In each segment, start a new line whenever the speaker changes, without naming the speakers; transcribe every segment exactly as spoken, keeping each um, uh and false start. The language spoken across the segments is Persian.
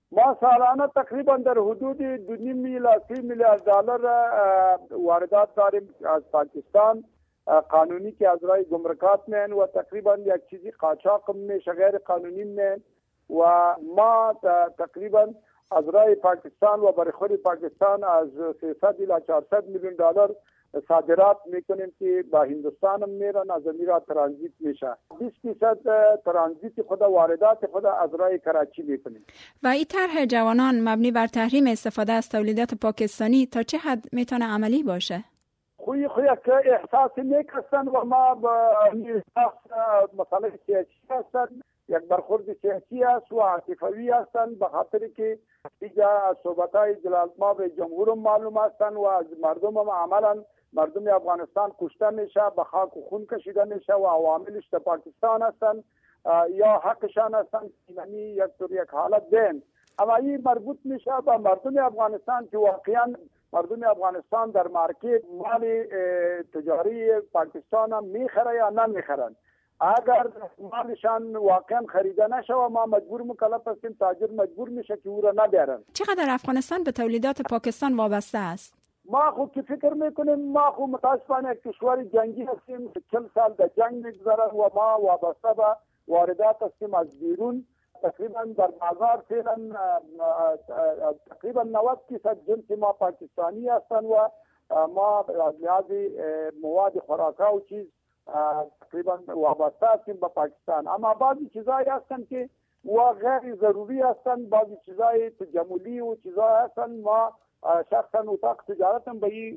ما سالانه تقریبا در حدود دو نیم میلیارد سه میلیارد دلار واردات داریم از پاکستان قانونی که از راه گمرکات میان و تقریبا یک چیزی قاچاق میشه، غیر قانونی میان و ما تقریبا از راه پاکستان و برای خود پاکستان از سیصد الی چهارصد میلیون دلار صادرات میکنیم که با هندوستان هم میرن، از امیرات ترانزیت میشه. بیست درصد ترانزیت خود واردات خود از راه کراچی میکنیم.
و این طرح جوانان مبنی بر تحریم استفاده از تولیدات پاکستانی تا چه حد میتونه عملی باشه؟
خوی خوی که احساس میکردن و ما با احساس مسئله سیاسی هستند، یک برخورد سیاسی است و عاطفی هستند، به خاطر که دیگه صحبت‌های جلال‌مآب جمهور معلوم هستند و از مردم هم عملاً مردم افغانستان کشته میشه، به خاک و خون کشیده میشه و عواملش در پاکستان هستند یا حقشان هستند یعنی یک طور یک حالت دین. اما این مربوط میشه به مردم افغانستان که واقعاً مردم افغانستان در مارکت مال تجاری پاکستان هم میخره یا نمیخرن. اگر مالشان واقعا خریده نشه و ما مجبور مکلف هستیم، تاجر مجبور میشه که او را نبرن.
چقدر افغانستان به تولیدات پاکستان وابسته است؟
ما خود که فکر میکنیم ما خود متاسفانه یک کشور جنگی هستیم، چل سال در جنگ میگذرن و ما وابسته به واردات هستیم از بیرون. تقریبا در بازار فعلا تقریبا نود درصد جنس ما پاکستانی هستند و ما از لحاظ مواد خوراکا و چیز تقریبا وابسته هستیم به پاکستان. اما بعضی چیزایی هستند که و غیر ضروری هستند، بعضی چیزای تجملی و چیزایی هستند ما شخصا اتاق تجارت هم به این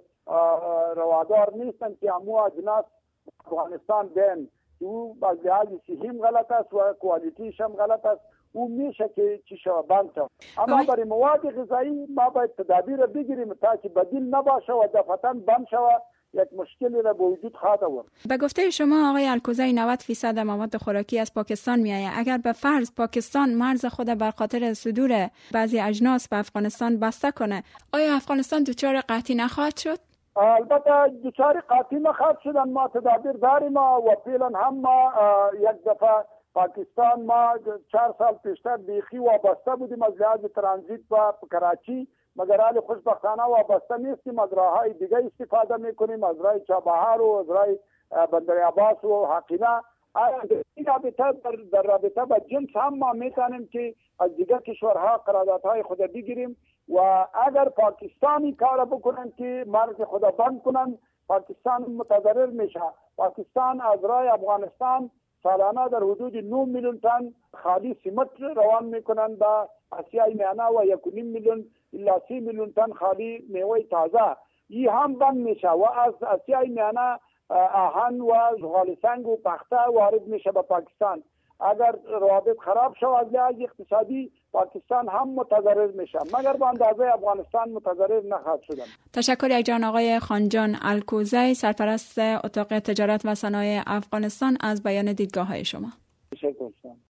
روادار نیستند که امو اجناس افغانستان دین او از لحاظ صحیم غلط است و کوالیتیش هم غلط است، او میشه که چی شود بند شود. اما برای مواد غذایی ما باید تدابیر بگیریم تا که بدیل نباشه و دفعتاً بند شود، یک مشکلی را به وجود خواهد آورد.
به گفته شما آقای الکوزی نود درصد مواد خوراکی از پاکستان میآید. اگر به فرض پاکستان مرز خود بر خاطر صدور بعضی اجناس به افغانستان بسته کنه، آیا افغانستان دچار قحطی نخواهد شد؟
البته دچار قحطی نخواهد شد. ما تدابیر داریم و فعلا هم ما یک دفعه پاکستان ما چهار سال پیشتر بیخی وابسته بودیم از لحاظ ترانزیت و کراچی، مگر حال خوشبختانه وابسته نیستیم، از راههای دیگه استفاده میکنیم، از راه چابهار و از راه بندر عباس و حقیقه. این رابطه در, در رابطه با جنس هم ما میتونیم که از دیگه کشورها قراردادهای خود بگیریم و اگر پاکستانی کار بکنن که مرز خود بند کنن، پاکستان متضرر میشه. پاکستان از راه افغانستان سالانه در حدود نه میلیون تن خالی سمت روان میکنن به آسیای میانه و یک و نیم میلیون الا سی میلیون تن خالی میوه تازه. این هم بند میشه و از آسیای میانه آهن و زغال سنگ و پخته وارد میشه به پاکستان. اگر روابط خراب شود از لحاظ اقتصادی پاکستان هم متضرر میشه، مگر به اندازه افغانستان متضرر نخواهد شدن.
تشکر یک جان آقای خانجان الکوزی، سرپرست اتاق تجارت و صنایع افغانستان، از بیان دیدگاه های شما.
تشکر.